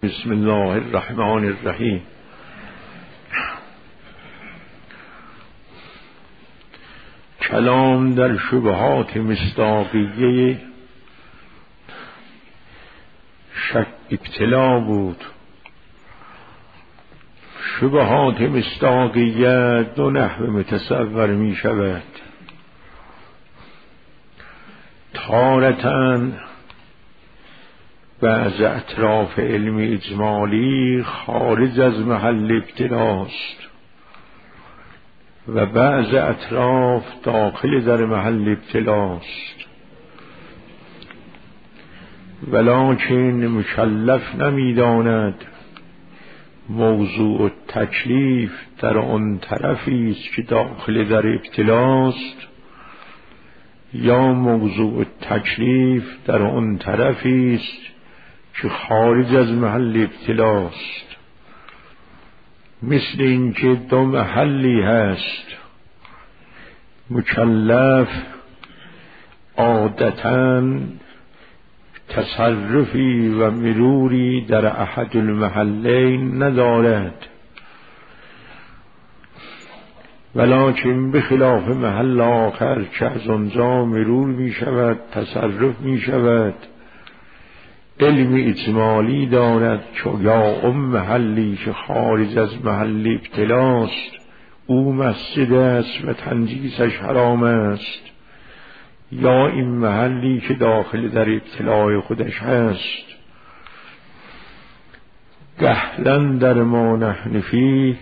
بسم الله الرحمن الرحیم. کلام در شبهات مصداقیه شک ابتلا بود. شبهات مصداقیه دو نحو متصور می شود. تارةً بعض اطراف علم اجمالی خارج از محل ابتلاست و بعض اطراف داخل در محل ابتلاست، ولکن مکلف نمی‌داند موضوع تکلیف در آن طرفی است که داخل در ابتلاست یا موضوع تکلیف در آن طرفی است که خارج از محل ابتلاست. مثل اینکه دو محلی هست، مکلف عادتاً تصرفی و مروری در احد المحلین ندارد، ولکن بخلاف محل آخر که از آنجا مرور می شود، تصرف می شود، علم اجمالی دارد که یا اون محلی که خارج از محل ابتلاست او مسجد است و تنجیسش حرام است، یا این محلی که داخل در ابتلاع خودش هست. گهلن در ما نحن فیه،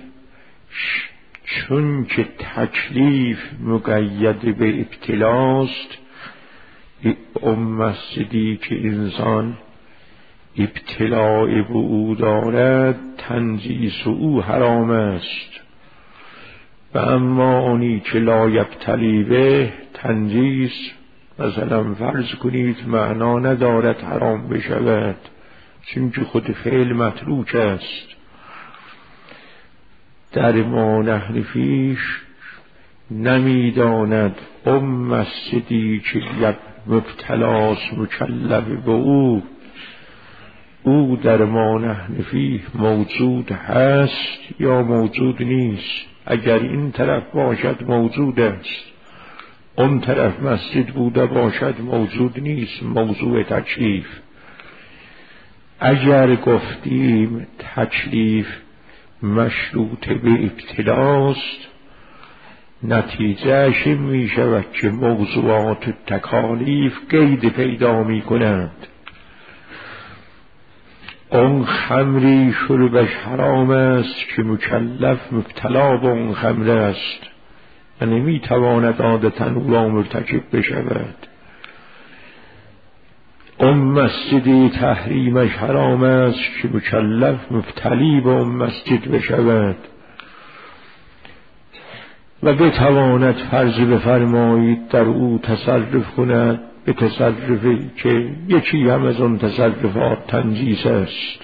چون که تکلیف مقید به ابتلاست، اون مسجدی که انسان ابتلاع به او دارد تنجیس او حرام است، و اما آنی که لا یبتلی به تنجیس، مثلا فرض کنید معنا ندارد حرام بشود چون که خود فعل متروک است. در ما نحن فیش نمیداند اون مسجدی که مبتلاست مکلف به او در ما نحن فیه موجود هست یا موجود نیست. اگر این طرف باشد موجود است، اون طرف مسجد بوده باشد موجود نیست. موضوع تکلیف اگر گفتیم تکلیف مشروط به ابتلاست، نتیجهش می شود که موضوعات تکالیف قید پیدا می کنند. اون خمری شربش حرام است که مکلف مبتلا به اون خمر است و نمی تواند عادتاً او را مرتکب بشود. اون مسجدی تحریمش حرام است که مکلف مبتلی به اون مسجد بشود و بتواند فرض بفرمایید در او تصرف کند به تصرفی که یکی هم از اون تصرفات تنجیس است.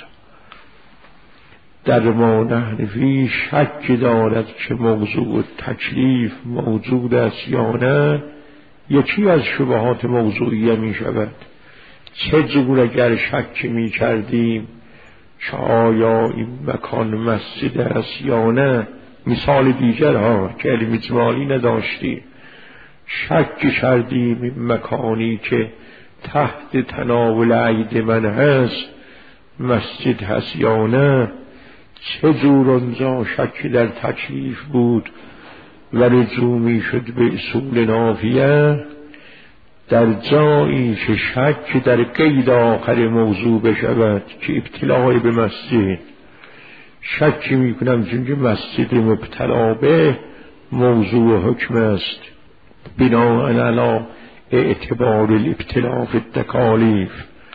در ما نحن فیه شک دارد که موضوع تکلیف موجود است یا نه، یکی از شبهات موضوعیه می شود. چه جور اگر شک می کردیم که آیا این مکان مسجد است یا نه، مثال دیگر ها که علم اجمالی نداشتیم، شک کردیم این مکانی که تحت تناول عید من هست مسجد هست یا نه، چه جور آنجا شک در تکلیف بود و رجوع می شد به اصول نافیه. در جایی که شک در قید آخر موضوع بشود که ابتلاع به مسجد، شک می کنم چون که مسجد مبتلا به موضوع حکم است بناء علی اعتبار الابتلاء فی التکالیف.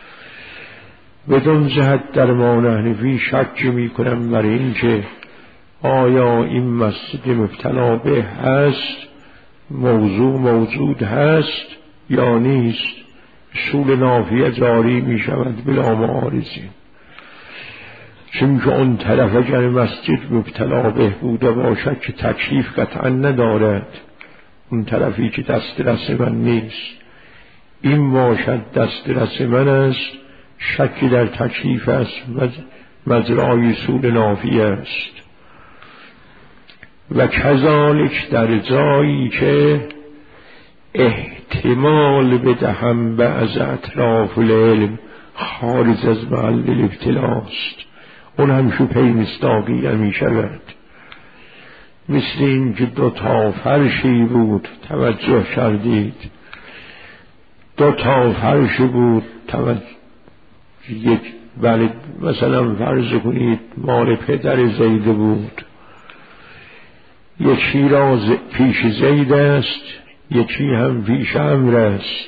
بدون جهت در ما نحن فیه شک می کنم بر این که آیا این مسجد مبتلا به هست، موضوع موجود هست یا نیست. اصول نافیه جاری می شود بلا معارضین، چون که اون طرف اگر مسجد مبتلا به بوده باشد که تکلیف قطعا ندارد، اون طرفی که دسترس من نیست، این باشد دسترس من است، شکی در تکلیف است و مزرعه سول نافی است. و کذالک در جایی که احتمال بدهم بعض اطراف العلم خارج از محل الابتلاست، اون هم شبهه مصداقیه می شود. مثل این که 2 تا فرشی بود، توجه کردید، 2 تا فرش بود، یک بله مثلا فرض کنید مال پدر زید بود، یکی را پیش زید است، یکی هم پیش عمرو است.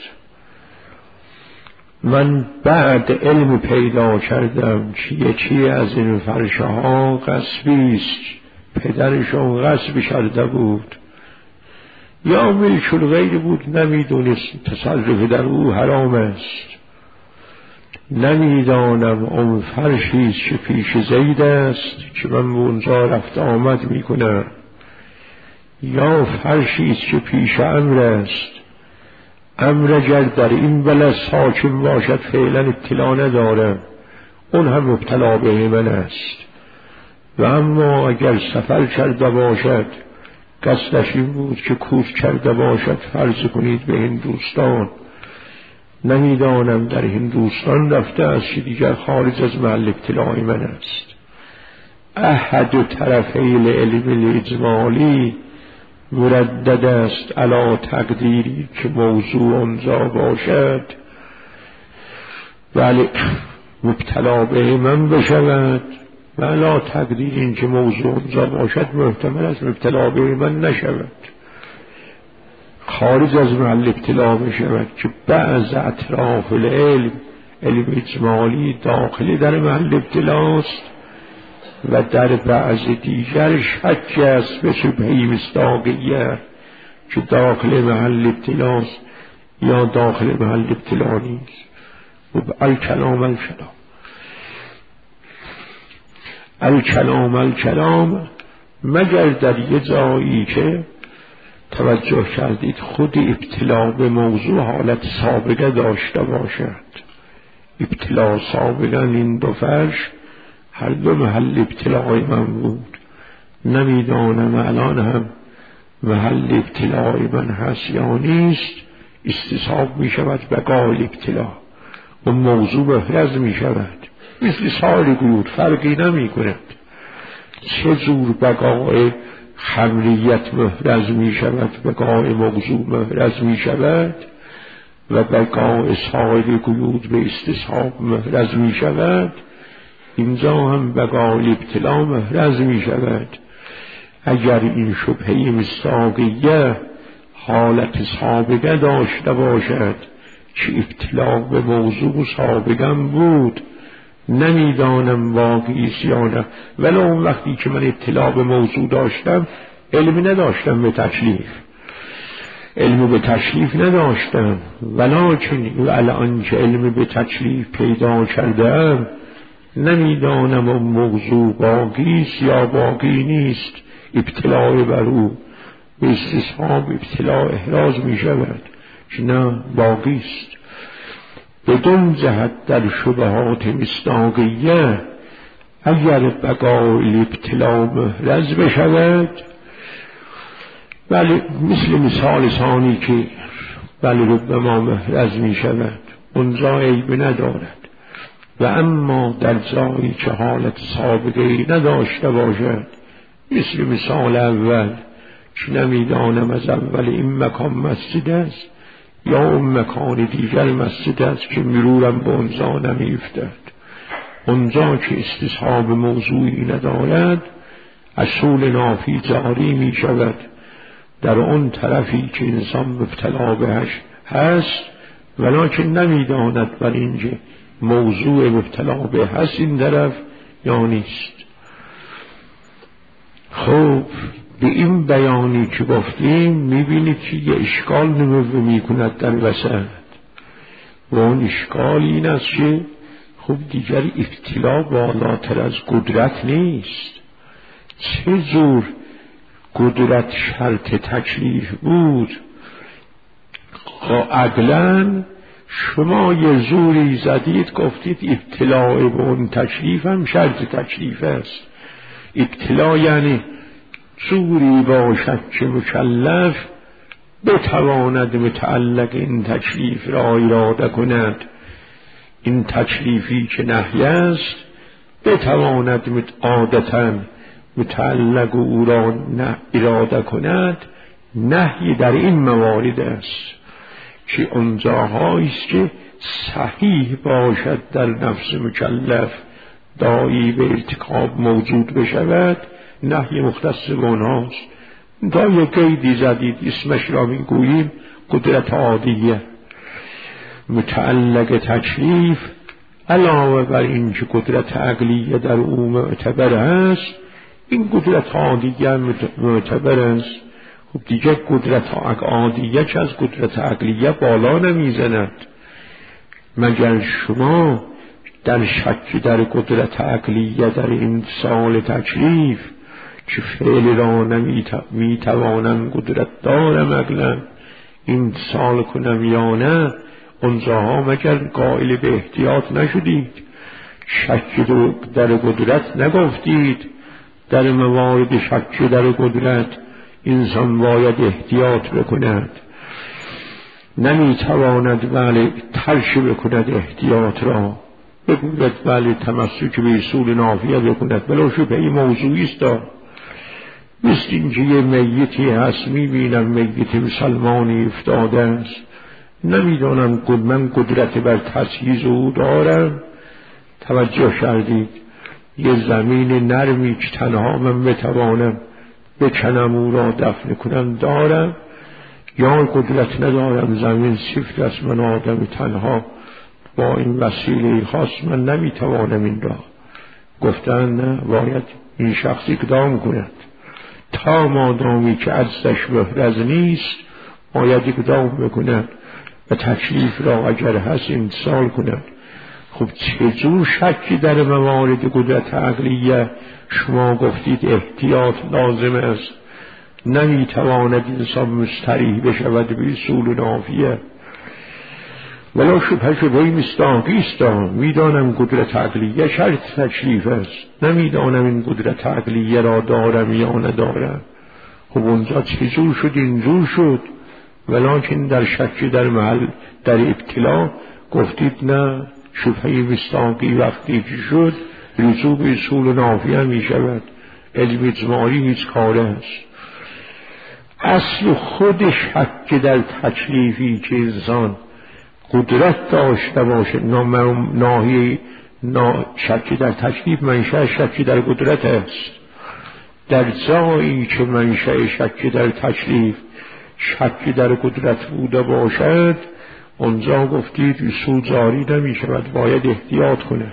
من بعد علم پیدا کردم که یکی از این فرشها غصبی است، پدرشون غصب کرده بود یا ملک الغیر بود، نمیدونست تصرف در او حرام است. نمیدانم اون فرشی است که پیش زید است که من اونجا رفت آمد میکنم، یا فرشی است که پیش عمرو است. عمرو اگر در این بلد حاکم باشد فعلا اطلاع ندارم، اون هم مبتلا به من است. و اما اگر سفر کرده باشد، قصدش این بود که کوچ کرده باشد، فرض کنید به هندوستان، نمیدانم در هندوستان رفته است که دیگر خارج از محل ابتلاع من است. احد طرفی العلم الاجمالی مردد است علی تقدیری که موضوع آنجا باشد، ولی مبتلا به من بشود، و علی تقدیر این که موضوع آنجا باشد محتمل است مبتلا به من نشود، خارج از محل ابتلا بشود که بعض اطراف العلم، علم اجمالی داخلی در محل ابتلاست و در بعض دیگر شک است به شبهه مصداقیه که داخل محل ابتلاست یا داخل محل ابتلا نیست. و الکلام مگر در یه جایی که توجه کردید خود ابتلا به موضوع حالت سابقه داشته باشد. ابتلا سابقا این 2 فرش هر 2 محل ابتلای من بود، نمیدانم الان هم محل ابتلای من هست یا نیست. استصحاب می شود بقای الابتلا و موضوع محرز می شود، مثل سال گود فرقی نمی کند. چه جور بقای خمریت محرز می شود، بقای موضوع محرز می شود و بقای سال گود به استصحاب محرز می شود، اینجا هم بقای ابتلا محرز می شود. اگر این شبهه مصداقیه حالت سابقه داشته باشد که ابتلا به موضوع سابقم بود، نمیدانم واقعی یا نه، ولی اون وقتی که من ابتلا به موضوع داشتم علمی نداشتم به تکلیف، علم به تکلیف نداشتم، ولیکن الان که علم به تکلیف پیدا کردم نمیدانم اون موضوع باقی است یا باقی نیست. ابتلا بر او به استصحاب ابتلا احراز می شود که نه باقی است. بدون جهت در شبهات مصداقیه اگر بقای ابتلا محرز بشود، ولی مثل مثال ثانی که بله ربما محرز می شود، اونجا عیب ندارد. و اما در جایی که حالت سابقه نداشته باشد، مثل مثال اول که نمیدانم از اول این مکان مسجد است یا اون مکان دیگر مسجد است که مرورم به اونجا نمیفتد، اونجا که استصحاب موضوعی ندارد اصول نافی جاری می شود در اون طرفی که انسان مبتلا بهش هست، ولیکن نمیداند بر اینجا موضوع مبتلا به هست این طرف یا نیست. خب به این بیانی که گفتیم میبینید که یه اشکال نمو میکند در وسط، و اون اشکال این است که خب دیگر ابتلا بالاتر از قدرت نیست. چه جور قدرت شرط تکلیف بود؟ عقلاً شما یه زوری زدید گفتید ابتلاع به اون تکلیف هم شرط تکلیف است. ابتلا یعنی زوری باشد که مکلف بتواند متعلق این تکلیف را اراده کند. این تکلیفی که نهی است بتواند عادتاً متعلق او را اراده کند. نهی در این موارد است که اونجاهایی است که صحیح باشد در نفس مکلف داعی به ارتکاب موجود بشود، نهی مختص به اونهاست. تا یک قیدی زدید اسمش را میگوییم قدرت عادیه. متعلق تکلیف علاوه بر این که قدرت عقلیه در او معتبر است، این قدرت عادیه معتبر است. خب دیگه قدرت عادیه که از قدرت عقلیه بالا نمیزند. مگر شما در شک در قدرت عقلیه در این سال تکلیف که فعل را نمیتوانم قدرت دارم عقلا این سال کنم یا نه، اونجاها مگر قائل به احتیاط نشدید؟ شک در قدرت نگفتید؟ در موارد شک در قدرت انسان باید احتیاط بکند. نمیتواند ولی ترش بکند احتیاط را، بگوید ولی تمسک به اصول نافیه بکند. بلا شبه این موضوعی است. مثل اینکه یه میتی هست، میبینم میت مسلمانی افتاده است، نمیدانم من قدرت بر تسییز او دارم. توجه کردید؟ یه زمین نرمی که تنها من بتوانم بکنم او را دفن کنم دارم، یا قدرت ندارم، زمین سفت است، من آدم تنها با این وسیله خاص من نمیتوانم این را. گفتن نه، باید این شخص اقدام کند. تا مادامی که عجزش محرز نیست باید اقدام بکند و تکلیف را اگر هست امتثال کند. خب چجور شکی در موارد قدرت عقلیه شما گفتید احتیاط لازم است، نمیتواند انسان مستریح بشود به اصول نافیه؟ ولا شبهه مصداقی است. میدانم قدرت عقلیه شرط تکلیف است، نمیدانم این قدرت عقلیه را دارم یا ندارم. خب اونجا چجور شد؟ اینجور شد. ولیکن در شک در محل در ابتلا گفتید نه، شبهه مصداقی وقتی که شد رجوع به اصول نافیه می شود. علم اجمالی هیچ کاره است. اصل خود شک در تکلیفی که انسان قدرت داشته باشه، ناهی شک در تکلیف منشأ شک در قدرت است. در جایی که منشأ شک در تکلیف شک در قدرت بوده باشد، اونجا گفتید اصول جاری نمی شود، باید احتیاط کند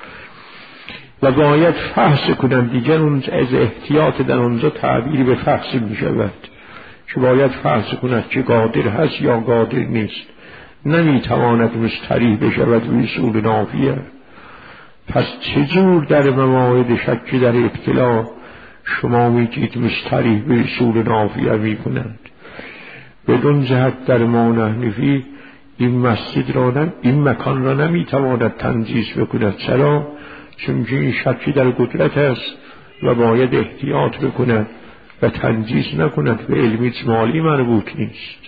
و باید فحص کنند. دیگر اونجا از احتیاط در اونجا تعبیر به فحص می شود که باید فحص کند که قادر هست یا قادر نیست، نمیتواند مستریح بشود به اصول نافیه. پس چجور در موارد شک در ابتلا شما میگید مستریح به اصول نافیه میکنند؟ بدون جهت در ما نحنفی این مسجد را این مکان را نمیتواند تنجیس بکند. چرا؟ چون این شکی در قدرت است و باید احتیاط بکند و تنجیس نکند، به علم اجمالی مربوط نیست.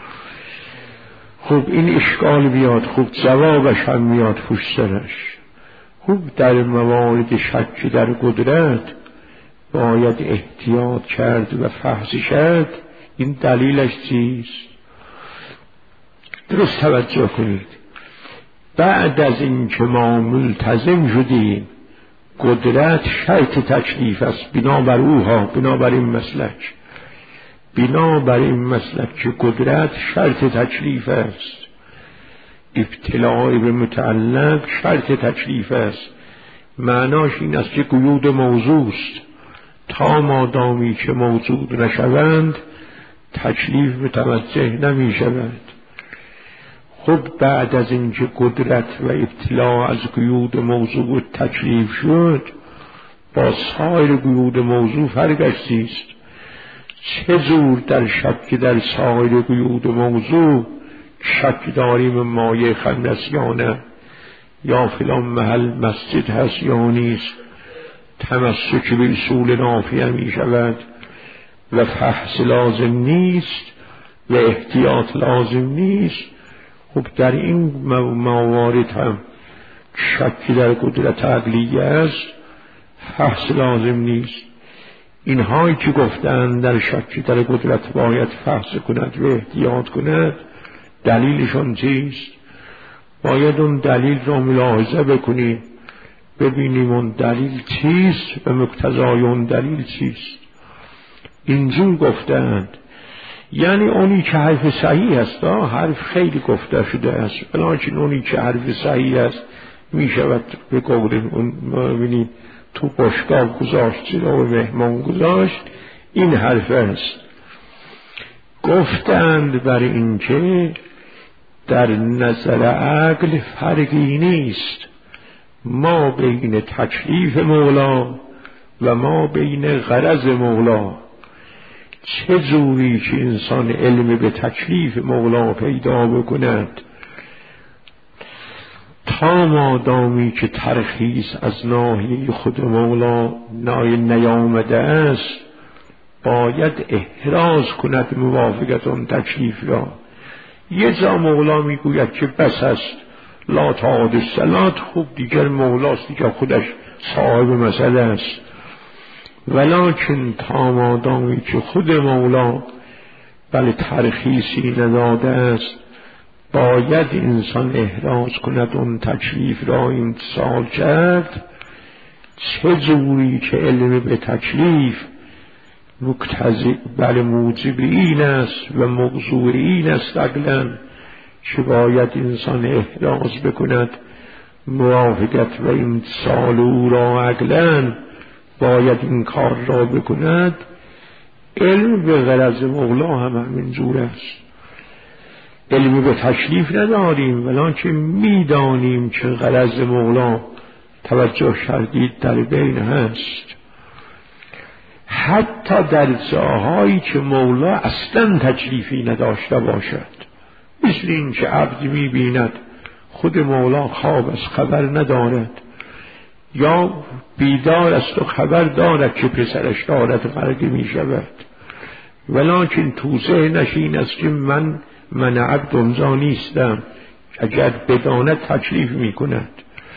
خوب این اشکال بیاد، خوب جوابش هم میاد پشت سرش. خوب در موارد شک در قدرت باید احتیاط کرد و فحص کرد. این دلیلش چیست؟ درست توجه کنید. بعد از این که ما ملتزم شدیم قدرت شرط تکلیف است، بنابر این مسلک، بنابر این مسلک که قدرت شرط تکلیف است، ابتلاع به متعلق شرط تکلیف است. معناش این است که قیود موضوع است. تا مادامی که موجود نشوند تکلیف متوجه نمی شود. خب بعد از اینکه قدرت و ابتلاع از قیود موضوع تکلیف شد، با سایر قیود موضوع فرقش چیست؟ چه جور در شک در سایر قیود موضوع شک داریم مایه خندسیانه یا فلان محل مسجد هست یا نیست، تمسک به اصول نافیه می شود و فحص لازم نیست و احتیاط لازم نیست. خب در این موارد هم شکی در قدرت عقلیه است، فحص لازم نیست. اینهایی که گفتند در شکی در قدرت باید فحص کند و احتیاط کند، دلیلشون چیست؟ باید اون دلیل رو ملاحظه بکنیم، ببینیم اون دلیل چیست و مقتضای اون دلیل چیست. اینجور گفتند، یعنی اونی که حرف صحیح است، حرف خیلی گفته شده است، بلکه اونی که حرف صحیح است می شود به قول اون ببینید تو باشگاه گذاشت و مهمان گذاشت، این حرف است. گفتند بر این که در نظر عقل فرقی نیست ما بین تکلیف مولا و ما بین غرض مولا. چه جوری که انسان علم به تکلیف مولا پیدا بکند، تا مادامی که ترخیص از ناحیه خود مولا نیامده است، باید احراز کند موافقت اون تکلیف را. یه جا مولا میگوید که بس است لا تعاد الصلات، خوب دیگر مولاست، دیگر خودش صاحب مسئله است. ولکن تا مادامی که خود مولا بله ترخیصی نداده است، باید انسان احراز کند اون تکلیف را امتثال کرد. چه جوری که علم به تکلیف مقتضی بله موجب این است و موضوع این است عقلاً که باید انسان احراز بکند موافقت و امتثال او را، عقلاً باید این کار را بکند. علم به غرض مولا هم همینجور است. علم به تکلیف نداریم ولکن میدانیم که غرض مولا توجه کردید در بین هست. حتی در جاهایی که مولا اصلا تکلیفی نداشته باشد، مثل این که عبد میبیند خود مولا خواب از خبر ندارد، یا بیدار است و خبر دارد که پسرش دارد غرق میشود، ولکن تو ذهنش این است که من عبد امضا نیستم، اگر بداند تکلیف میکند.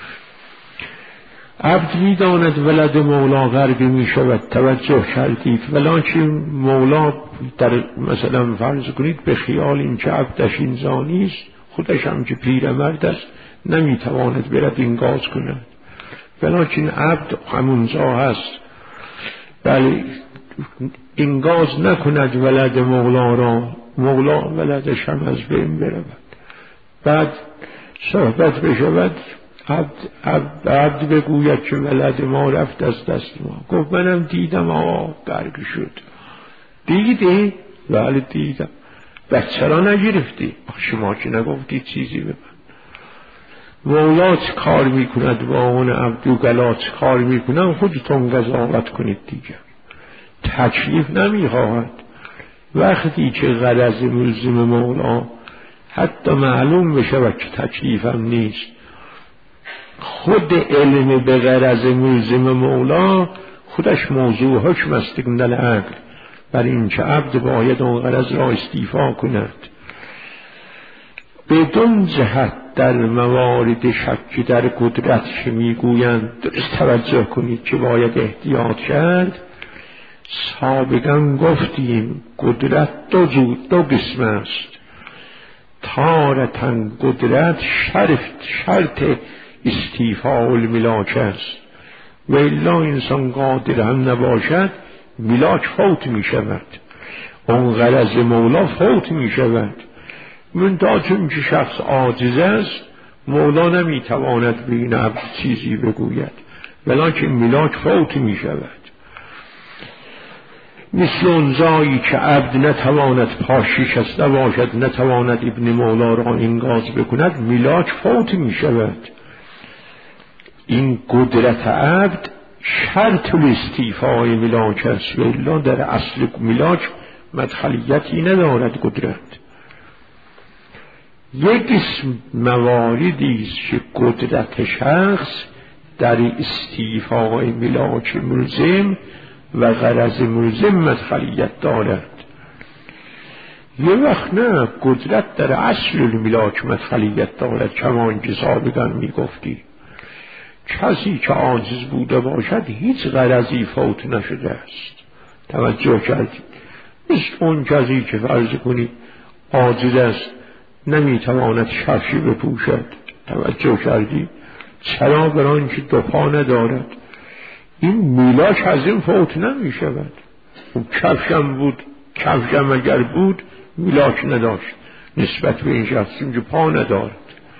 عبد میداند ولد مولا غرق میشود، توجه کردید، ولکن مولا در مثلا فرض کنید به خیال این که عبدش امضا نیست، خودش هم که پیرمرد است نمیتواند برد اینگاز کند، ولکن عبد همونجا هست، بله اینگاز نکند ولد مولا را، مولا ولدش هم از بین برود. بعد صحبت بشود، عبد بگوید که ولد ما رفت از دست ما. گفت منم دیدم غرق شد. دیدی؟ بله دیدم. بچه را نگرفتی؟ شما که نگفتی چیزی به من. مولا چه کار میکند با اون عبد و گلا چه کار میکنن، خودتون قضاوت کنید دیگه. تکلیف نمیخواهد. وقتی که غرض ملزم مولا حتی معلوم بشه که تکلیف هم نیست، خود علم به غرض ملزم مولا خودش موضوع حکم است در عقل، بر این که عبد باید اون غرض را استیفا کند. بدون جهت در موارد شکی در قدرت که میگویند درست توجه کنید که باید احتیاط کرد. سابقا گفتیم قدرت دو قسم است. تارة قدرت شرط استیفاء الملاک است، و الا انسان قادر هم نباشد ملاک فوت می شود، اون غرض مولا فوت می شود. منتها چون که شخص عاجز است، مولا نمی تواند به این عبد چیزی بگوید، ولکن ملاک فوت می شود. مثل اون جایی که عبد نتواند پاش شکسته باشد، نتواند ابن مولا را انگاز بکند، ملاک فوت می شود. این قدرت عبد شرط الاستیفاء ملاک است، و الا در اصل ملاک مدخلیتی ندارد قدرت. یک قسم مواردی است که قدرت شخص در استیفای ملاک ملزم و غرض ملزم مدخلیت دارد. یه وقت نه، قدرت در اصل ملاک مدخلیت دارد. کما اینکه سابقا میگفتی کسی که عاجز بوده باشد هیچ غرضی فوت نشده است. توجه کردید؟ مثل اون کسی که فرض کنید عاجز است، نمیتواند کفشی بپوشد. توجه کردید؟ چرا؟ برای که دو پا ندارد. این میلاک از این فوت نمی شود. اون کفشم بود، کفشم اگر بود میلاک نداشت نسبت به این شخصی که پا ندارد.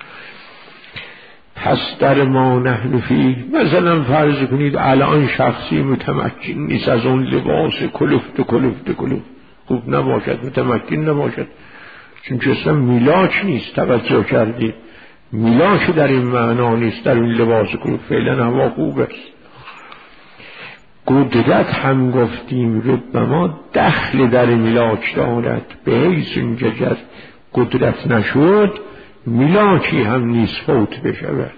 پس در ما نحن فیه، مثلا فرض کنید الان شخصی متمکن نیست از اون لباس کلفت خوب نباشد، متمکن نباشد، چون که اصلا میلاک نیست. توجه کردید؟ میلاک در این معنا نیست، در این لباس کلفت. فعلا هوا خوب است. قدرت هم گفتیم ربما دخل در میلاک دارد، به حیث اینجا قدرت نشد میلاکی هم نیست فوت بشود.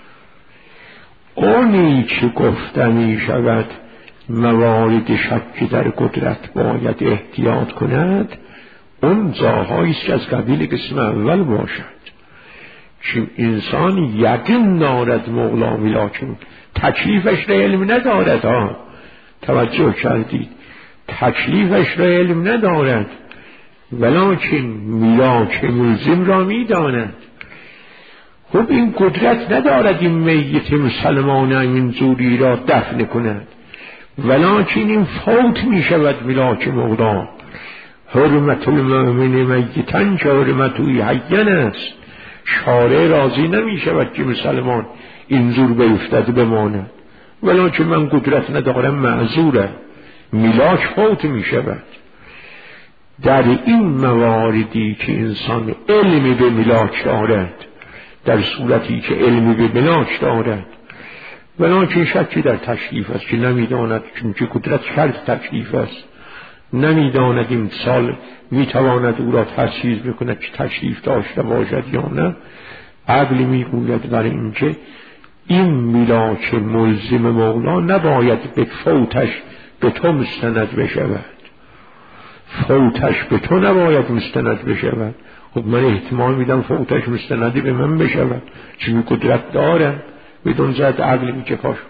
اونی که گفتنی شود موارد شک در قدرت باید احتیاط کند، اون جاهاییست که از قبیل قسم اول باشد. چون انسان یقین دارد مولا میلاکون، تکلیفش را علم ندارد. توجه کردید؟ تکلیفش را علم ندارد، ولکن میلاک ملزم را میداند. خب این قدرت ندارد این میت مسلمان این زوری را دفن کند، ولکن این فوت می شود میلاک مولا. حرمت المؤمن میتن که حرمت اوی حین است. شارع راضی نمی شود که مسلمان این زور بیفتد بماند، ولکن من قدرت ندارم معذورم، میلاک فوت می شود. در این مواردی که انسان علمی به میلاک دارد، در صورتی که علمی به میلاک دارد، ولکن شکی در تکلیف است که نمیداند، چون که قدرت شرط تکلیف است، نمیداند این سال میتواند او را تجهیز بکند که تکلیف داشته باشد یا نه. عقل میگوید برای اینکه این میلاک ملزم مولا نباید به فوتش به تو مستند بشود، فوتش به تو نباید مستند بشود. خب من احتمال میدم فوتش مستندی به من بشود، چون قدرت دارم. بدون زد عقل میگه پاشو.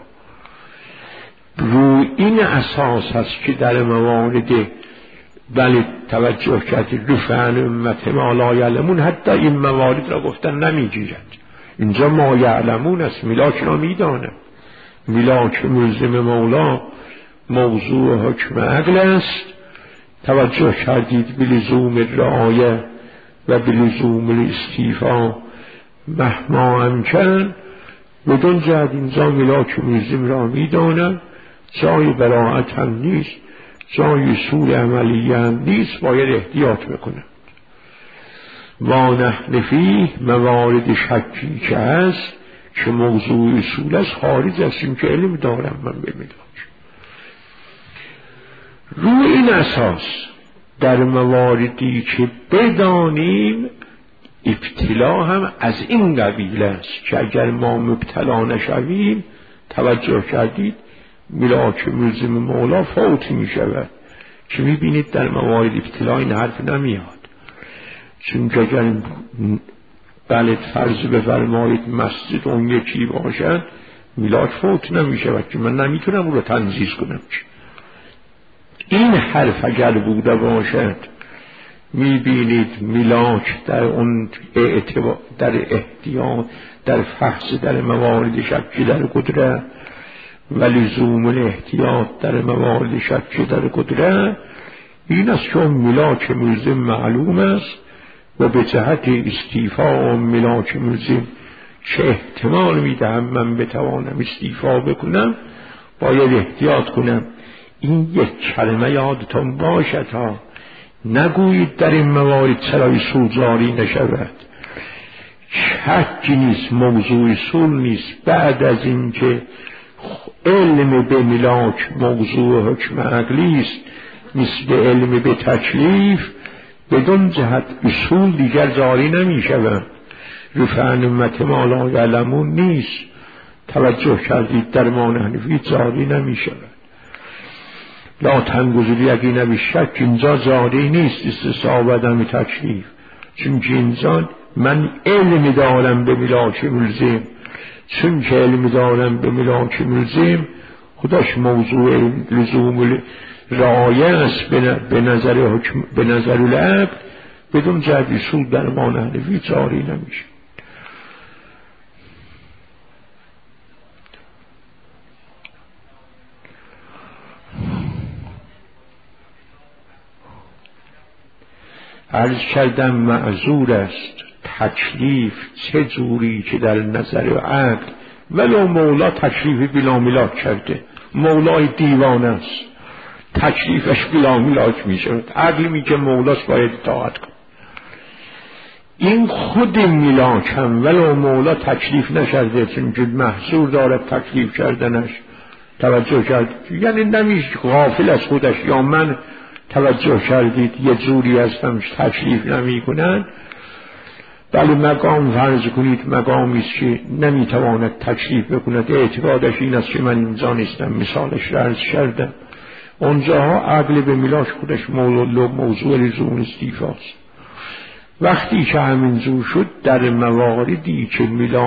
روی این اساس هست که در موارد بله توجه کرد رفعن امت ما لا یعلمون، حتی این موارد را گفتن نمیگیرد. اینجا ما یعلمون است، میلاک را میدانم. میلاک ملزم مولا موضوع حکم عقل است. توجه کردید؟ بلزوم رعایه و بلزوم الاستیفا مهما امکن. بدون جهت اینجا ملاک ملزم را میدانم، جای براعت هم نیست، جای اصول عملیه هم نیست، باید احتیاط بکنم. ما نحن فیه، موارد شکی که هست که موضوع اصول است خارج است، این که علم دارم من به میلاک. روی این اساس در مواردی که بدانیم ابتلا هم از این قبیل است که اگر ما مبتلا نشویم، توجه کردید، ملاک ملزم مولا فوت می شود. که می بینید در موارد ابتلا این حرف نمیاد، چون که اگر بلد فرض بفرمایید مسجد اون یکی باشد میلاک فوت نمی شود، که من نمیتونم اون رو تنظیز کنم. این حرف اگر بوده باشد می بینید میلاک در اون در احتیاط، در فحص در موارد شکی در قدرت و لزوم الاحتیاط در موارد شکی در قدرت، این است که میلاک ملزم معلوم است و به جهت استیفا ملاک ملزم چه احتمال میدهم من بتوانم استیفا بکنم، باید احتیاط کنم. این یک کلمه یادتون باشد ها، نگویید در این موارد چرا سوزاری نشود. شکی نیست، موضوع اصول نیست. بعد از اینکه علم به ملاک موضوع حکم عقلی است، مثل علم به تکلیف، بدون جهت اصول دیگر جاری نمی شود. رفع نعمت ما لا یعلمون نیست. توجه کردید در ما حنفی جاری نمی شود. لا تنگذل یقین بالشک اینجا جاری نیست استصحاب عدم تکلیف، چون که اینجا من علم دارم به ملاک ملزم، چون که علم دارم به ملاک ملزم خودش موضوع لزوم رعایه است به نظر العبد، بدون جهت اصول در ما حنفی جاری نمیشه. عرض کردم معذور است تکلیف چه جوری که در نظر عقل ولو مولا تکلیف بلا ملاک کرده، مولای دیوانه است، تکلیفش بلا ملاک می شود. عقل می که مولاست باید اطاعت کن. این خود ملاک هم ولو مولا تکلیف نشرده، چون که محظور دارد تکلیف کردنش. توجه کرد یعنی نمیشه غافل از خودش، یا من توجه کردید یه جوری هستم تکلیف نمی کنن. بله مقام فرض کنید مقامی است که نمیتواند تکلیف بکند، اعتقادش این است که من اینجا نیستم، مثالش را عرض کردم. اونجاها عقل به ملاک خودش موضوع لزوم استیفاست. وقتی که همینجور شد در مواردی که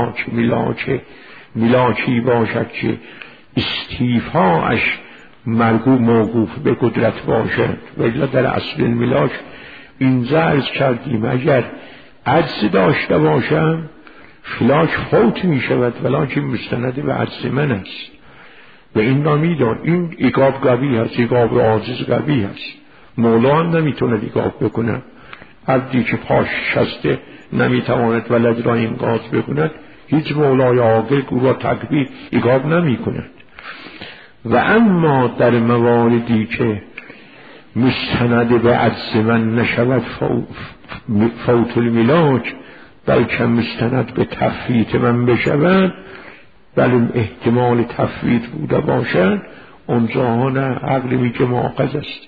ملاکی باشد که استیفاش مرگو موقوف به قدرت باشد، ولی در اصل ملاک اینجا عرض کردیم اگر عجز داشته باشم فلاک فوت می شود، ولیکن مستند به عجز من است. و این را می دان این عقاب قوی هست، عقاب عاجز قوی هست. مولا هم نمیتونه عقاب بکنه. عبدی که پاش شسته نمیتواند ولد را انقاذ بکند، هیچ مولای عاقل او را تکبیر عقاب نمی کند. و اما در مواردی که مستند به عجز من نشود فوت الملاک، بلکه مستند به تفویت من بشود، بله احتمال تفویت بوده باشد، اونجا نه عقل می که معاقض است.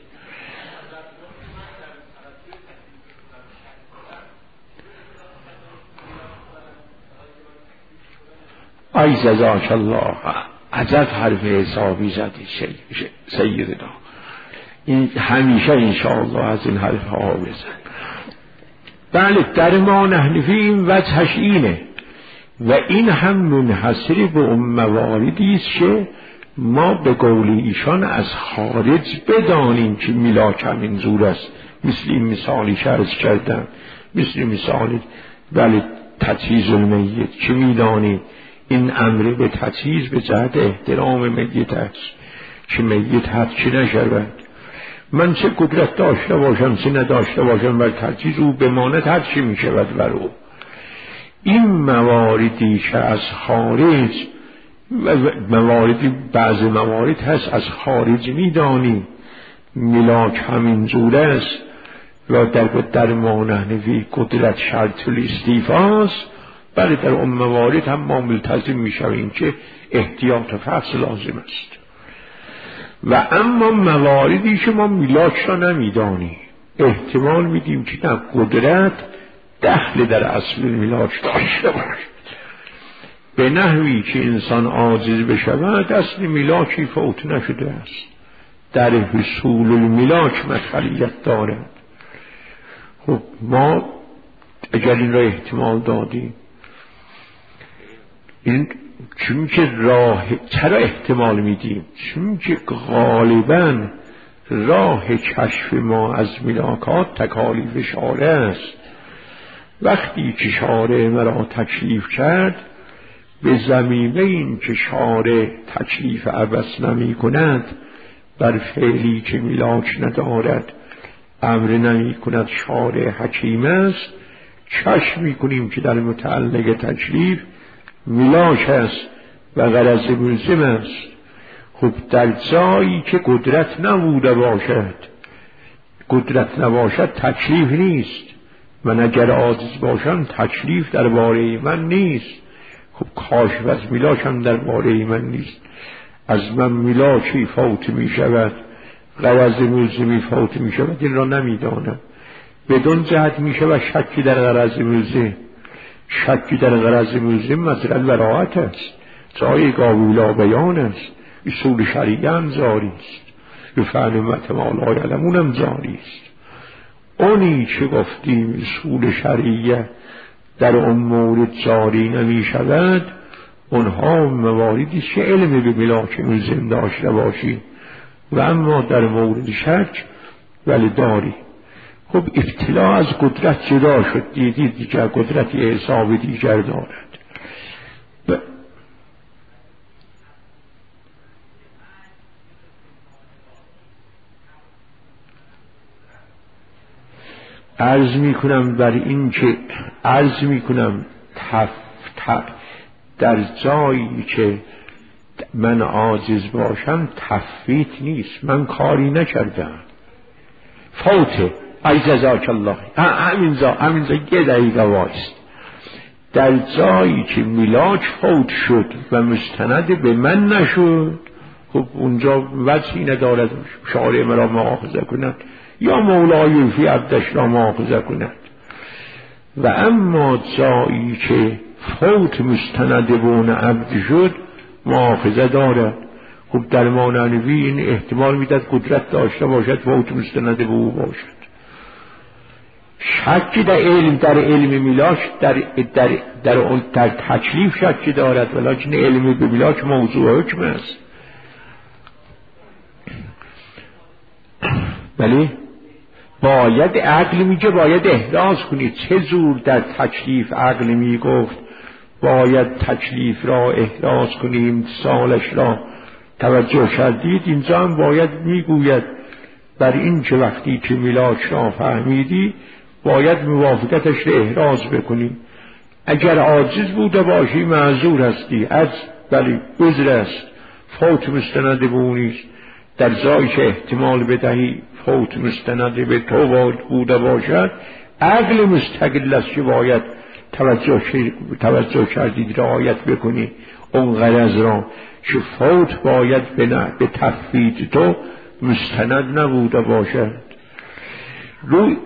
ای جزاک الله، عجب حرف حسابی زدی سیدنا. این همیشه انشاءالله از این حرف ها بزن. بله در ما حنفی این وجهش اینه و این هم منحصر به اون مواردی است که ما به قول ایشان از خارج بدانیم که ملاک همین زور است. مثل این مثالی که عرض کردم، مثل مثال بله تجهیز المیت که میدانیم این امر به تجهیز به جهت احترام میت است که میت حدکی نشود. من چه قدرت داشته باشم چه نداشته باشم بر تجهیز او بماند هرچی می شود بر او. این مواردی که از خارج بعض موارد هست از خارج می دانیم ملاک همین جور است و در ما حنفی قدرت شرط الاستیفاست. بله در اون موارد هم ما ملتزم می شویم که احتیاط و فحص لازم است. و اما مواردی که ما ملاک را نمیدانیم احتمال میدیم که در قدرت دخل در اصل ملاک داشته باشد، به نحوی که انسان عاجز بشود اصل ملاکی فوت نشده است، در حصول الملاک مدخلیت دارد. خب ما اگر این را احتمال دادیم، این چون که چرا احتمال میدیم؟ چون که غالبا راه کشف ما از ملاکات تکالیف شارع است. وقتی که شارع مرا تکلیف کرد به ضمیمه این که شارع تکلیف عبث نمی کند بر فعلی که ملاک ندارد امر نمی کند شارع حکیم است، کشف می کنیم که در متعلق تکلیف ملاک است و غرض ملزم است. خب در جایی که قدرت نبوده باشد، قدرت نباشد تکلیف نیست. من اگر عاجز باشم تکلیف درباره من نیست. خب کاشف از ملاکم درباره من نیست. از من ملاکی فوت می شود، غرض ملزمی فوت می شود، این را نمی دانم. بدون جهت میشه و شکی در غرض ملزم. شکی در غرض ملزم مثلا براعت است، جایگاه اولا بیان است، اصول شریعه هم جاری است، به فعل ما لا یعلمون هم جاری است. اونی که گفتیم اصول شریعه در اون مورد جاری نمی شود، اونها مواردی که علم به ملاک ملزم داشته باشی و اما در مورد شک ولی داری. خب ابتلا از قدرت جدا شد، دیدید دیگر قدرتی حساب دیگر دارد. عرض می کنم بر این که عرض می کنم در جایی که من عاجز باشم تفویت نیست، من کاری نکردم، فوته ای جزاک الله. همینجا یه دقیقه وایست. در جایی که میلاک فوت شد و مستند به من نشد، خب اونجا وجهی ندارد شارع مرا مؤاخذه کند یا مولای فی عبدش را مؤاخذه کند. و اما جایی که فوت مستند به اون عبد شد مؤاخذه دارد. خب در مانوی این احتمال میداد قدرت داشته باشد فوت مستند به او باشد. شکی در علم میلاک در تکلیف شکی دارد، ولیکن علم به میلاک موضوع حکم است. ولی باید عقل میگه باید احراز کنید. چه زور در تکلیف عقل میگفت باید تکلیف را احراز کنیم، سالش را توجه کردید. اینجا هم باید میگوید بر این که وقتی که میلاک را فهمیدی باید موافقتش را احراز بکنی. اگر عاجز بوده باشی معذور هستی، ولی عذر است، فوت مستند به اونیست. در جایی که احتمال بدهی فوت مستند به تو بوده باشد، عقل مستقل است که باید توجه کردید رعایت بکنی اون غرض را که فوت باید به تفویت تو مستند نبوده باشد. روی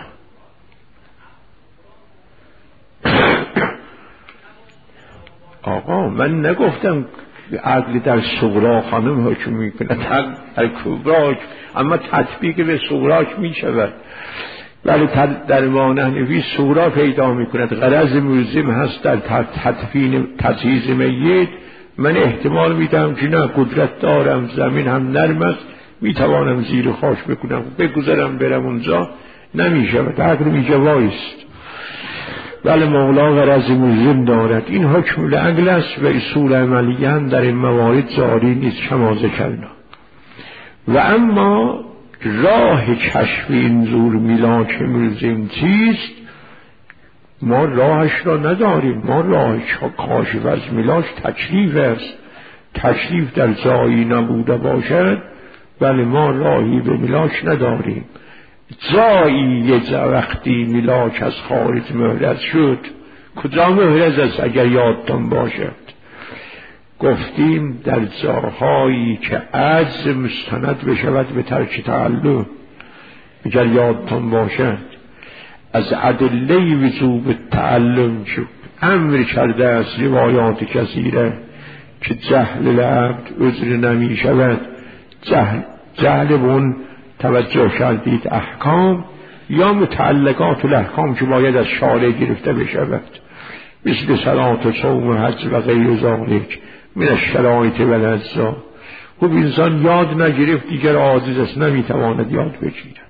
آقا من نگفتم عقل در صغرا خانم حکم میکنه، در کبرا، اما تطبیق به صغراش میشود. ولی در مانحنفی صغرا پیدا میکند. غرض ملزم هست در تجهیز میت. من احتمال میدم که نه قدرت دارم، زمین هم نرم است، میتوانم زیر خاک بکنم، بگذارم برم اونجا، نمیشود. عقل میگه وایست. ولی مولا غرض ملزم دارد. این حکم العقل است و اصول عملیه هم در این موارد جاری نیست کما ذکرنا. و اما راه کشف این زور میلاک ملزم چیست؟ ما راهش را نداریم. ما راه کاشف از میلاک تکلیف است. تکلیف در جایی نبوده باشد ولی ما راهی به میلاک نداریم. جایی وقتی میلاک از خارج محرز شد، کجا محرز است اگر یادتان باشد؟ گفتیم در جاهایی که عجز مستند بشود به ترک تعلم. اگر یادتان باشد از ادله وجوب تعلم که امر کرده است روایات کثیره که جهل العبد عذر نمی شود. جهل بون توجه کردید احکام یا متعلقات الاحکام که باید از شارع گرفته بشود، مثل صلات و صوم و حج و غیر ذالک من الشرایط و الاجزا. خب انسان یاد نگرفت دیگر عاجز است، نمیتواند یاد بگیرد.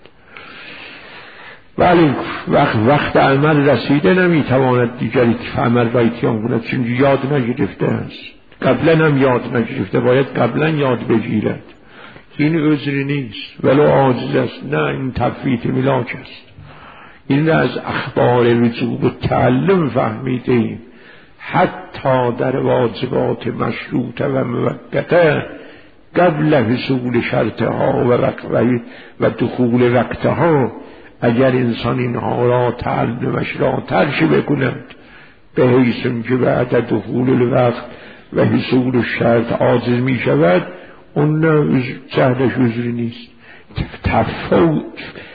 ولی وقت عمل رسیده نمیتواند دیگر عمل را اتیان کند چون یاد نگرفته است. قبلا هم یاد نگرفته، باید قبلا یاد بگیرد. این عذری نیست ولو عاجز است، نه این تفویت میلاک است. این از اخبار وجوب و تعلم فهمیده ایم. حتی در واجبات مشروطه و موقته قبل حصول شرطها و دخول وقتها اگر انسان اینها را تعلمش را ترک بکند به حیث که بعد دخول الوقت و حصول شرط عاجز می شود، اون جهلش عذری نیست.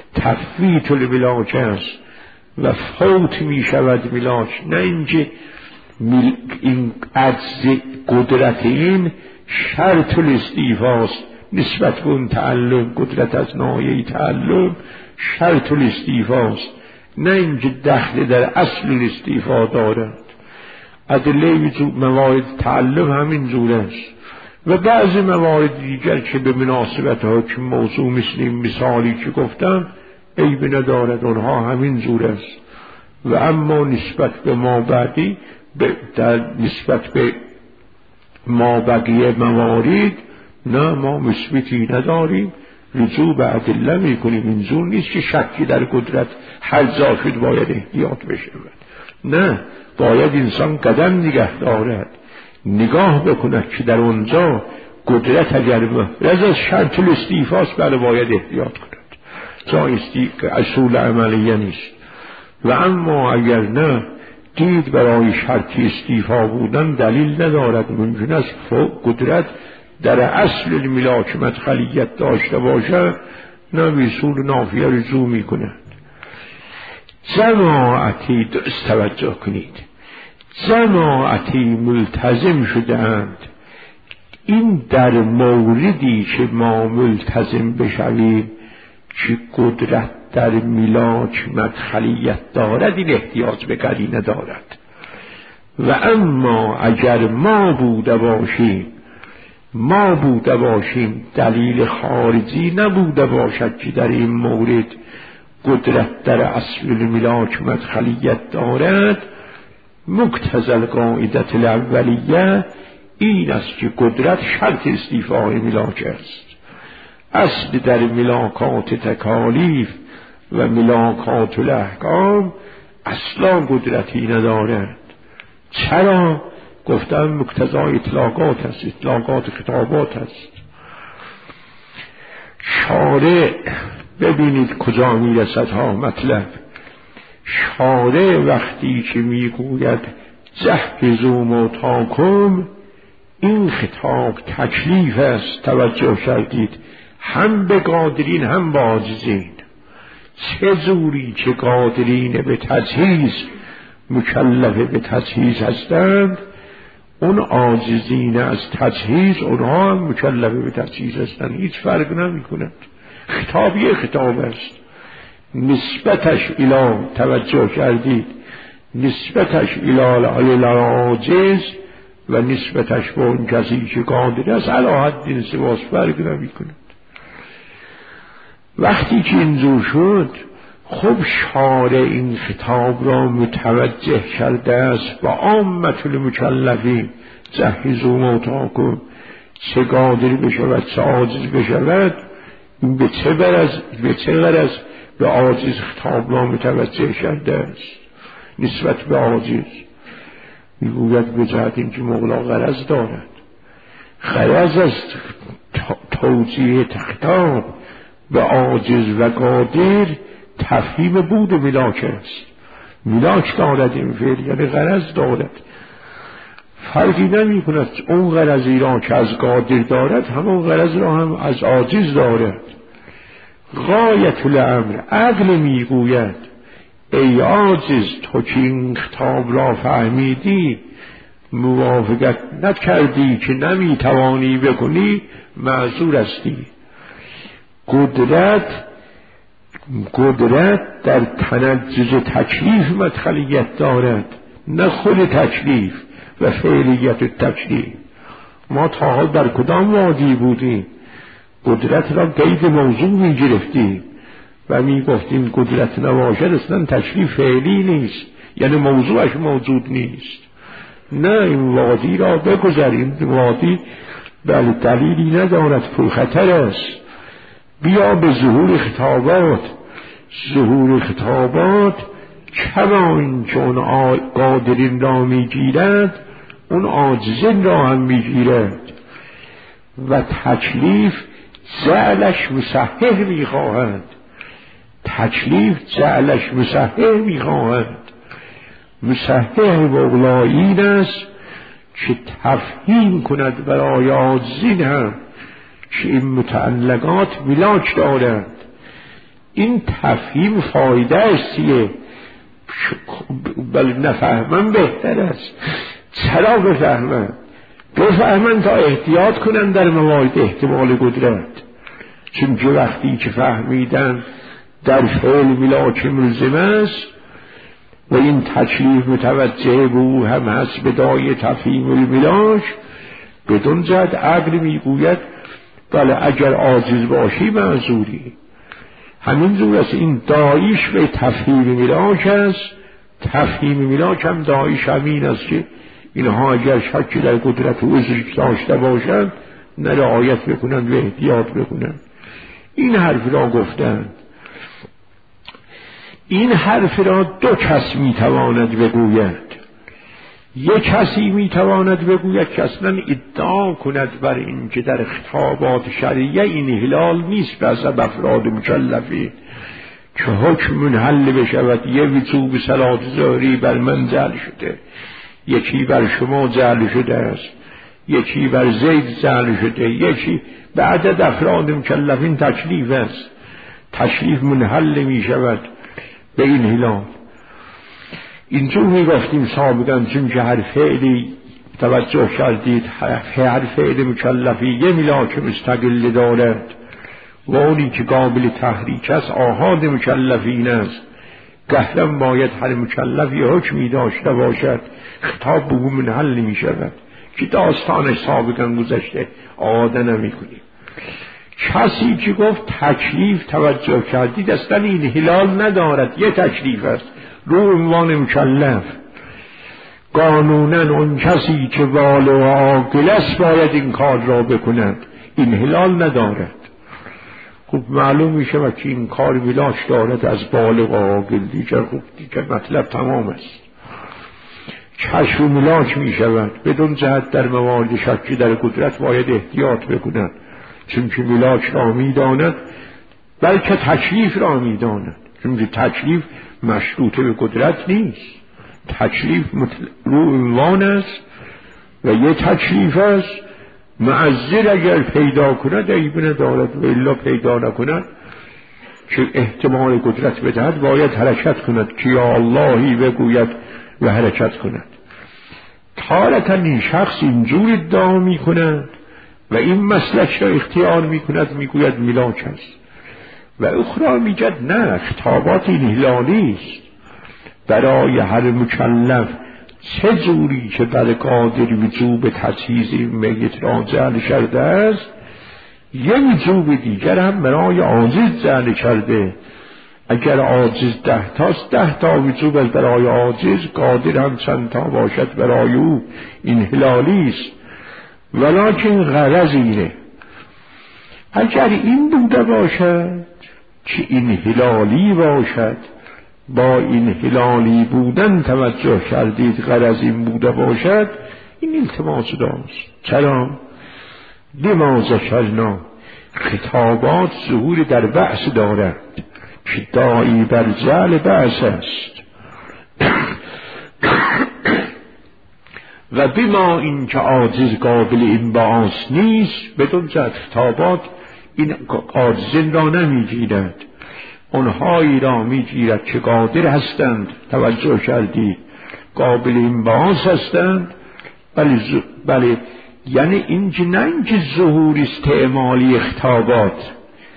تفویت الملاک است و فوت می شود ملاک، نه اینکه این عجز قدرت این شرط الاستیفاست نسبت به اون تعلم. قدرت از ناحیه تعلم شرط الاستیفاست، نه اینکه دخل در اصل الاستیفا دارد. ادله موارد تعلم همین جور است و بعضی موارد دیگر که به مناسبت حکم موضوع مثل این مثالی که گفتم عیب ندارد، اونها همین جور است. و اما نسبت به ما بعدی در نسبت به ما بقیه موارد نه، ما مثبتی نداریم، رجوع به ادله میکنیم. اینجور نیست که شکی در قدرت هر جا شد باید احتیاط بشه، نه، باید انسان قدم نگه دارد، نگاه بکند که در اونجا قدرت اگر محرز از شرط الاستیفاست بله باید احتیاط کند، جایستی که اصول عملیه نیست. و اما اگر نه دید برای شرط استیفا بودن دلیل ندارد، ممکن است قدرت در اصل الملاک مدخلیت داشته باشد، نه به اصول نافیه رجوع می کند. جماعتی توجه کنید، جماعتی ملتزم شدند، این در موردی که ما ملتزم بشویم که قدرت در ملاک مدخلیت دارد این احتیاج به قرینه دارد. و اما اگر ما بوده باشیم دلیل خارجی نبوده باشد که در این مورد قدرت در اصل ملاک مدخلیت دارد، مقتضی القاعده الاولیه این است که قدرت شرط استیفای ملاک است. اصل در ملاکات تکالیف و ملاکات الاحکام اصلا قدرتی ندارد. چرا؟ گفتم مقتضای اطلاقات است، اطلاقات خطابات است. شارع ببینید کجا میرسد ها مطلب. شارع وقتی که میگوید جهزوا موتاکم، این خطاب تکلیف است، توجه کردید، هم به قادرین هم به عاجزین. چه جوری که قادرین به تجهیز مکلف به تجهیز هستند، اون عاجزین از تجهیز اونها هم مکلف به تجهیز هستند، هیچ فرق نمی کند. خطاب یه خطاب است، نسبتش الی، توجه کردید، نسبتش الی العاجز و نسبتش به اون کسی که قادر است علی حد سواس، فرق نمی کند. وقتی که اینجور شد، خب شارع این خطاب را متوجه کرده است و عامة المکلفین جهزوا موتاکم، چه قادر بشود چه عاجز بشود، این به چه غرض به عاجز خطاب را متوجه کرده است نسبت به عاجز. میگوید به جهت اینکه مولا غرض دارد. غرض از توجیه خطاب به عاجز و قادر تفهیم بود ملاک است. ملاک دارد این فعل، یعنی غرض دارد، فرقی نمی کند. اون غرضی را که از قادر دارد همون غرض را هم از عاجز دارد. غایت الامر، عقل میگوید ای عاجز، تو که این خطاب را فهمیدی موافقت نکردی که نمیتوانی بکنی، معذور هستی. قدرت در تنجز تکلیف مدخلیت دارد، نه خود تکلیف و فعلیت تکلیف. ما تا حال در کدام وادی بودیم قدرت را قید موضوع می گرفتیم و می گفتیم قدرت نباشد اصلا تکلیف فعلی نیست، یعنی موضوعش موجود نیست. نه، این وادی را بگذاریم، وادی بله دلیلی ندارد، پرخطر است. بیا به ظهور خطابات. ظهور خطابات کما این چون قادرین را میگیرد اون عاجزین را هم میگیرد و تکلیف جعلش مصحح میخواهد. تکلیف جعلش مصحح میخواهد. مصحح بغلا این است که تفهیم کند برای عاجزین هم که این متعلقات ملاک دارند. این تفهیم فایده استیه، بل نفهمن بهتر است. چرا بفهمن؟ بفهمن تا احتیاط کنن در موارد احتمال قدرت. چون که وقتی که فهمیدن در فعل ملاک ملزم است و این تکلیف متوجه به او هم هست بدای تفهیم الملاک، بدون جد عقل میگوید بله اگر عاجز باشی معذوری. همین جور است این دایش به تفهیم ملاک است. تفهیم ملاک هم دایش همین است که اینها اگر شکی در قدرت و عذر داشته باشند نرعایت بکنند و احتیاط بکنند. این حرف را گفتند. این حرف را دو کس میتواند بگوید. یک کسی میتواند بگوید که اصلا ادعا کند بر این که در خطابات شرعیه این هلال نیست به حسب افراد مکلفین که حکم منحل بشود. یه وجوب صلات ظهری بر من جعل شده، یکی بر شما جعل شده است، یکی بر زید جعل شده، یکی به عدد افراد مکلفین تکلیف است. تکلیف منحل می شود به این هلال. اینجور می گفتیم سابقا چون که هر فعلی توجه کردید هر فعل مکلفی یه ملاک مستقل دارد و اونی که قابل تحریک است آحاد مکلفین است. گهرم باید هر مکلفی حکمی داشته باشد، خطاب به او منحل می شود که داستانش سابقا گذشته آده نمی کنیم. کسی که گفت تکلیف توجه کردید اصلا این هلال ندارد، یه تکلیف است رو عنوان مکلف. قانونا اون کسی که بالغ و عاقل است باید این کار را بکند، این هلال ندارد. خب معلوم میشه و که این کار ملاک دارد از بالغ و عاقل دیگر. خب دیگر مطلب تمام است. کشف ملاک میشود بدون جهت در موارد شکی در قدرت باید احتیاط بکند، چون که ملاک را میداند بلکه تکلیف را میداند. چون که تکلیف مشروط به قدرت نیست، تکلیف رو عنوان است و یه تکلیف است معذر اگر پیدا کند عیب ندارد و الا پیدا نکند که احتمال قدرت بدهد باید حرکت کند که یا اللهی بگوید و حرکت کند. تارتا این شخص اینجور ادعا می کند و این مسلک را اختیار می کند، می گوید ملاک است و اخرى می گوید نه خطابات این هلالی است. برای هر مکلف چه جوری که بر قادر وجوب تجهیز میت را جعل کرده است، یه وجوب دیگر هم برای عاجز جعل کرده. اگر عاجز 10 تاست 10 تا وجوب است برای عاجز، قادر هم چند تا باشد برای او این هلالی است. ولکن غرض اینه اگر این بوده باشد که این هلالی باشد، با این هلالی بودن توجه کردید غرض این بوده باشد، این التماس داشت. چرا؟ لما ذکرنا خطابات ظهور در بعث دارد که داعی بر جعل بعث است و بما این که عاجز قابل این بعث نیست، بدون جد خطابات این عاجزین را نمیگیرد، اونهایی را میگیرد که قادر هستند. توجه کردید قابل این بعث هستند. بله یعنی اینکه نه اینکه ظهور استعمالی خطابات.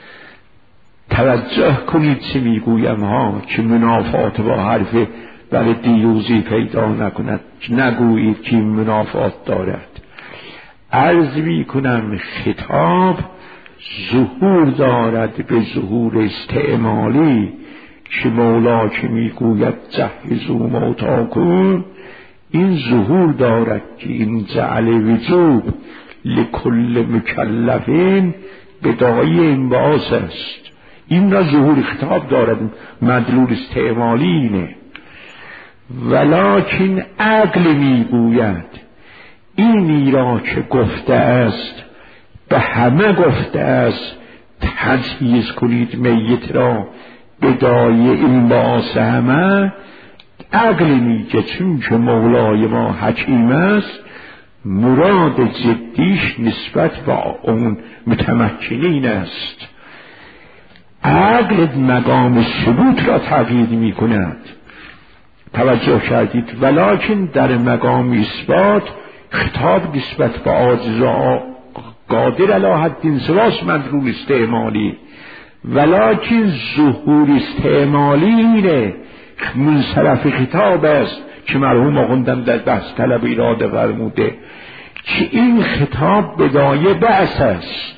توجه کنید چه میگویم ها که منافات با حرف بله دیوزی پیدا نکند، نگویید که منافات دارد. عرض میکنم خطاب ظهور دارد به ظهور استعمالی که مولا که میگوید جهزوا موتاکم، این ظهور دارد که این جعل وجوب لکل مکلفین بداعی انبعاث است. این را ظهور خطاب دارد، مدلول استعمالی اینه. ولکن عقل میگوید اینی را که گفته است به همه گفته است تجهیز کنید میت را بدای این باعث همه. عقل میگه چون که مولای ما حکیم است مراد جدیش نسبت با اون متمکنین است. عقل مقام ثبوت را تغییر می کند. توجه کردید؟ ولکن در مقام اثبات خطاب نسبت به عاجز و قادر علی حد سواس مدلول استعمالی، ولکن ظهور استعمالی اینه منصرف خطاب است که مرحوم آخوندم در بحث طلب اراده فرموده که این خطاب بدایه بعث است.